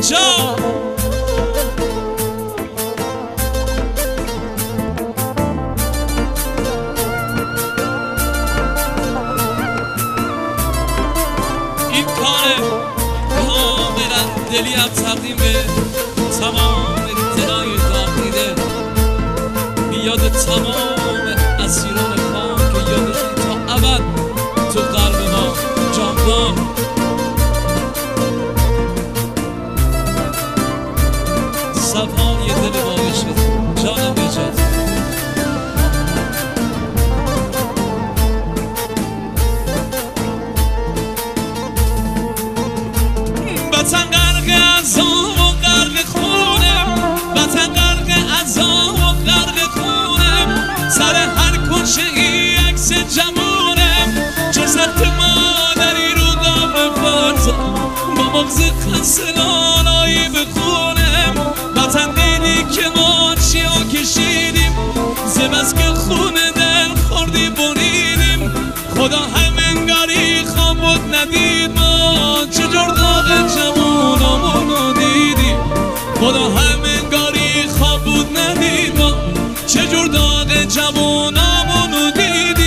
جا این کار کاملا دلی هم تقدیم به تمام دلای داغ دیده، بیاد تمام اسیران خان که یادشون تا ابد تو قلب ما جاودان. صفان یه دل باقی شد جانم بجد وطن غرق عذاب و غرق خونه، وطن غرق عذاب و غرق خونه، سر هر کوچه ای عکس جوونه، جسد مادری رو قاب فرزا با مغز خسته نالایی بخونه. وطن دیدی که ما چیا کشیدیم، زبست که خونه دل خوردی بریدیم، خدا همنگاری خواب بود ندید ما چجور داغ جوونامونو دیدیم، خدا همنگاری خواب بود ندید ما چجور داغ جوونامونو دیدیم.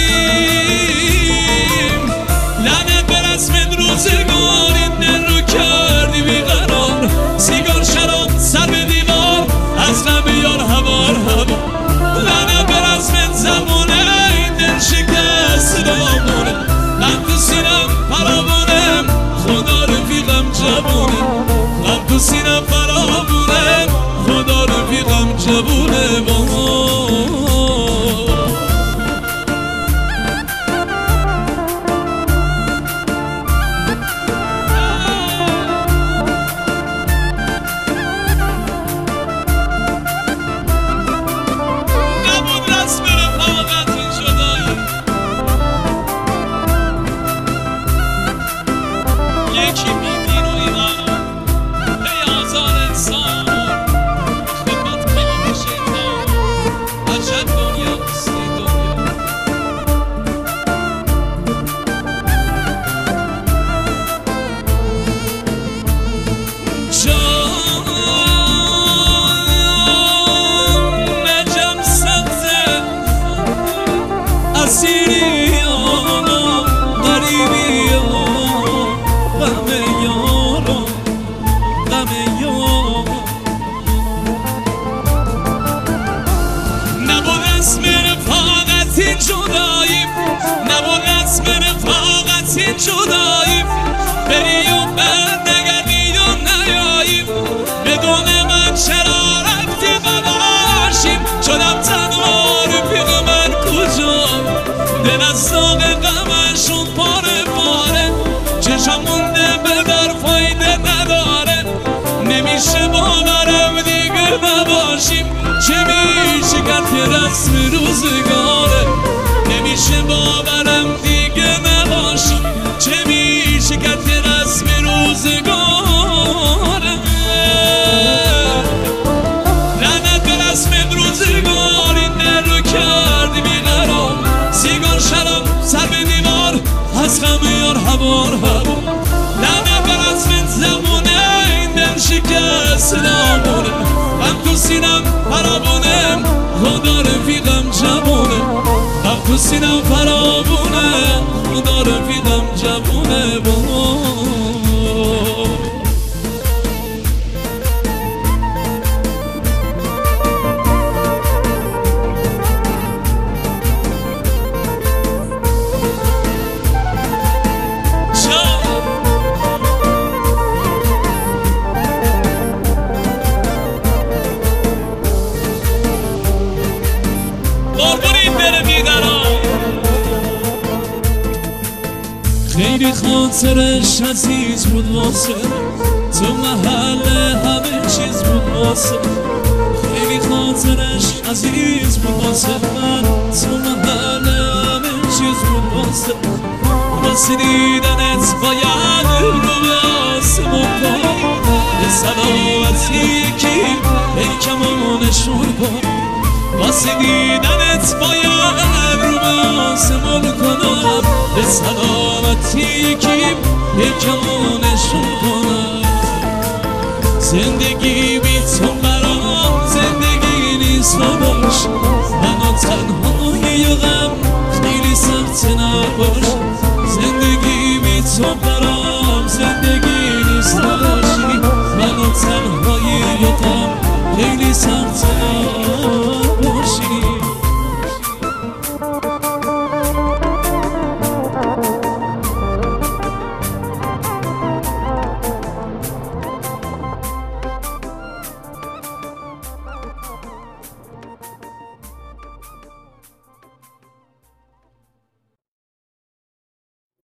لعنت به رسم روزگار این دل رو کردی بیقرار، سیگار شراب سر به دیوار از غم یار هوار هوار. لعنت به رسم زمونه این دل شکست دامونه، غم تو سینم فراوونه خدا رفیقم جوونه، غم تو سینم فراوونه خدا رفیقم جوونه. جداییم بری و بر نگردی و نیاییم، بدون من چرا رفتی قباشیم، شدم تنها رفیق من کجا، دل از داغ غمشون پاره پاره، چشم مونده به در فایده نداره، نمیشه باورم دیگه نباشیم، چه میشه که رسم روزگاره، نمیشه باورم دیگه نباشیم، چه میشه که رسم روزگاره. لعنت به رسم روزگار این دل رو کردی بیقرار، سیگار شراب سر به دیوار از غم یار هوار هوار. لعنت به رسم زمونه این دل شکست دامونه، غم تو سینم فراوونه خدا رفیقم جوونه، غم تو سینم فراوونه خدا رفیقم جوونه. خیلی خاطرش عزیز بود واسه تو، محل همه چیز بود واسه، خیلی خاطرش عزیز بود واسه من، تو محل همه چیز بود واسه، واسه دیدنت باید رو به آسمون کنم، به سلامتی یکی پیکمو نشون کن، واسه دیدنت باید رو به آسمون کنم، به سلامتی یکی پیکمو نشون کنم. زندگی بی تو برام زندگی نیست باش منو تنهایی و غم خیلی سخت نباش زندگی بی تو برام زندگی نیست باشی منو تنهایی و غم خیلی سخت نباش